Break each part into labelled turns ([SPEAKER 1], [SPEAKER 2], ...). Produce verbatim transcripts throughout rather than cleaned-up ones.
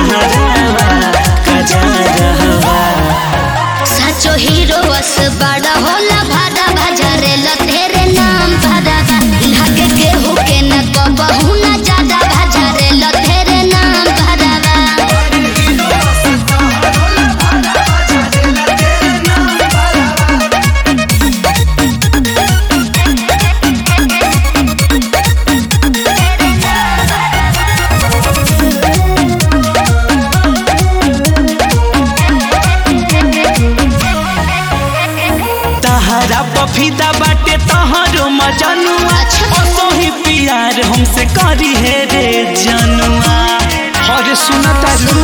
[SPEAKER 1] कजरावा कजरावा
[SPEAKER 2] सचो हीरो बस बड़ा होला भाड़ा भजरे तेरे नाम भरा लागे के होके न कबहू न ज्यादा भजरे तेरे नाम भरा
[SPEAKER 1] तहरा पफीदा बाटे तहरो मजनुआ ओसो ही प्यार हमसे करी है रे जनुआ हर सुनता रू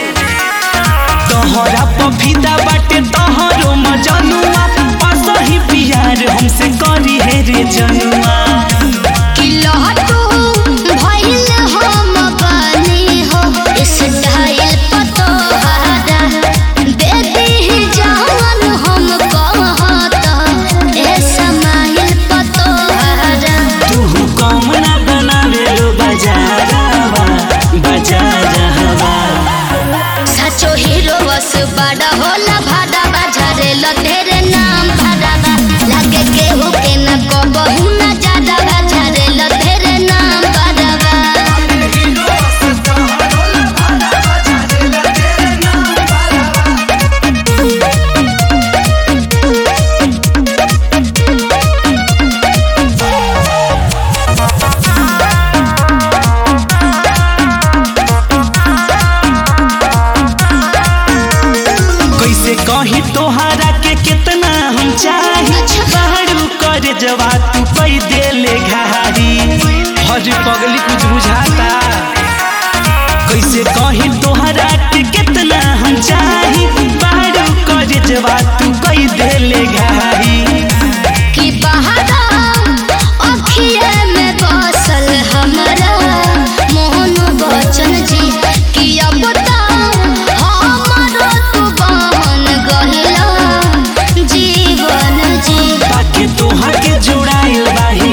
[SPEAKER 1] तहरा पफीदा बाटे तहरो मजनुआ ओसो ही प्यार हमसे करी है रे जनुआ
[SPEAKER 2] कि लहटू भइल हम बनी हो इस डायल पतो हारा दे दी जान हम कहता ए समाइल पतो हारा
[SPEAKER 1] तू कम ना बनावे लो बजारावा बजारावा
[SPEAKER 2] सचो हीरो बस बड़ा होला भाड़ा बजारे तेरे नाम भरा लागे के होके न कबहू न ज्यादा बजारे तेरे नाम भरा
[SPEAKER 1] कैसे कही तोहरा के कितना हम चाही बाहरू कर जवा तू पै देले घारी हर पगली कुछ बुझाता कैसे कही तोहरा के कितना हम चाही बाहरू कर जवा तू पै देले घारी
[SPEAKER 2] कि बहारा अखिए में बसल हमरा मोहन बचन जी कि अब ता हमरो तू बहन गहिला जीवन जी
[SPEAKER 1] बाकी तोहर के जुड़ाइल बाही